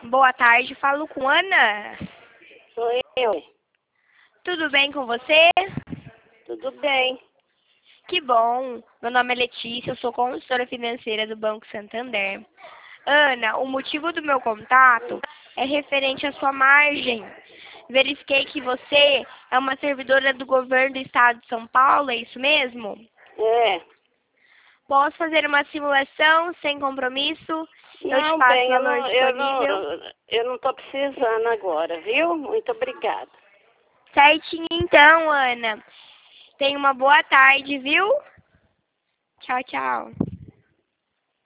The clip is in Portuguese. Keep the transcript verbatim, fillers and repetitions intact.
Boa tarde, falo com Ana. Sou eu. Tudo bem com você? Tudo bem. Que bom. Meu nome é Letícia, eu sou consultora financeira do Banco Santander. Ana, o motivo do meu contato é referente à sua margem. Verifiquei que você é uma servidora do governo do estado de São Paulo, é isso mesmo? É. Posso fazer uma simulação sem compromisso? Eu te Não, passo o bem, eu valor não, eu disponível. não, eu não tô precisando agora, viu? Muito obrigada. Certinho então, Ana. Tenha uma boa tarde, viu? Tchau, tchau.